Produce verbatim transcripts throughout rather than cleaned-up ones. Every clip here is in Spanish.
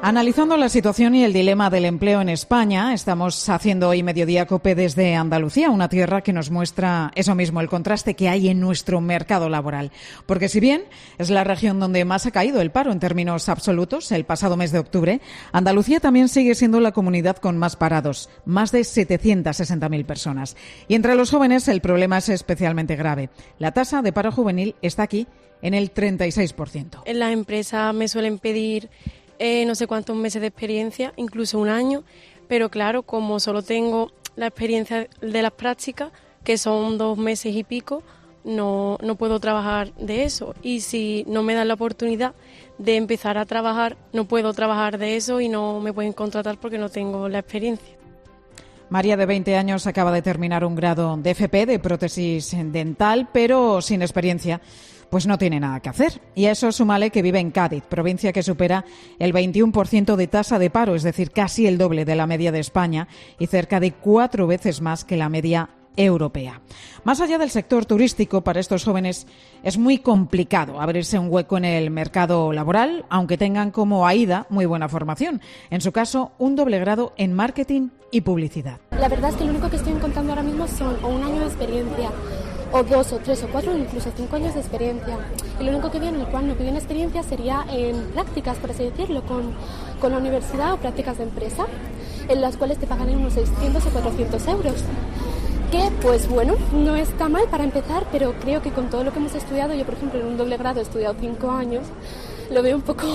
Analizando la situación y el dilema del empleo en España, estamos haciendo hoy Mediodía COPE desde Andalucía, una tierra que nos muestra eso mismo, el contraste que hay en nuestro mercado laboral. Porque si bien es la región donde más ha caído el paro en términos absolutos el pasado mes de octubre, Andalucía también sigue siendo la comunidad con más parados, más de setecientas sesenta mil personas. Y entre los jóvenes el problema es especialmente grave. La tasa de paro juvenil está aquí en el treinta y seis por ciento. En las empresas me suelen pedir Eh, no sé cuántos meses de experiencia, incluso un año, pero claro, como solo tengo la experiencia de las prácticas, que son dos meses y pico, no, no puedo trabajar de eso. Y si no me dan la oportunidad de empezar a trabajar, no puedo trabajar de eso y no me pueden contratar porque no tengo la experiencia. María, de veinte años, acaba de terminar un grado de F P, de prótesis dental, pero sin experiencia. Pues no tiene nada que hacer. Y a eso súmale que vive en Cádiz, provincia que supera el veintiuno por ciento de tasa de paro, es decir, casi el doble de la media de España y cerca de cuatro veces más que la media europea. Más allá del sector turístico, para estos jóvenes es muy complicado abrirse un hueco en el mercado laboral, aunque tengan como AIDA muy buena formación. En su caso, un doble grado en marketing y publicidad. La verdad es que lo único que estoy encontrando ahora mismo son o un año de experiencia, o dos, o tres, o cuatro, o incluso cinco años de experiencia. Y lo único que viene, el cual no piden experiencia, sería en prácticas, por así decirlo, con, con la universidad o prácticas de empresa, en las cuales te pagan unos seiscientos o cuatrocientos euros. Que, pues bueno, no está mal para empezar, pero creo que con todo lo que hemos estudiado, yo por ejemplo en un doble grado he estudiado cinco años, lo veo un poco...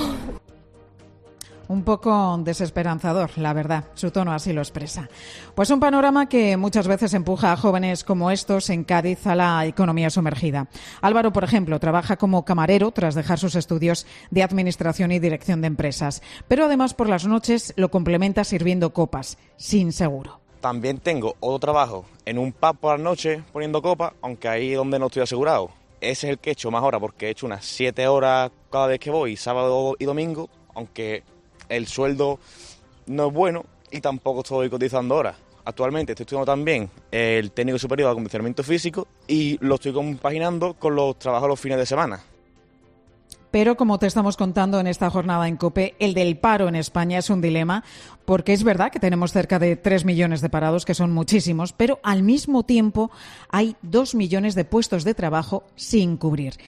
Un poco desesperanzador, la verdad. Su tono así lo expresa. Pues un panorama que muchas veces empuja a jóvenes como estos en Cádiz a la economía sumergida. Álvaro, por ejemplo, trabaja como camarero tras dejar sus estudios de Administración y Dirección de Empresas. Pero además por las noches lo complementa sirviendo copas, sin seguro. También tengo otro trabajo en un pub por la noche poniendo copas, aunque ahí es donde no estoy asegurado. Ese es el que he hecho más horas, porque he hecho unas siete horas cada vez que voy, sábado y domingo, aunque el sueldo no es bueno y tampoco estoy cotizando horas. Actualmente estoy estudiando también el técnico superior de acondicionamiento físico y lo estoy compaginando con los trabajos los fines de semana. Pero como te estamos contando en esta jornada en COPE, el del paro en España es un dilema, porque es verdad que tenemos cerca de tres millones de parados, que son muchísimos, pero al mismo tiempo hay dos millones de puestos de trabajo sin cubrir.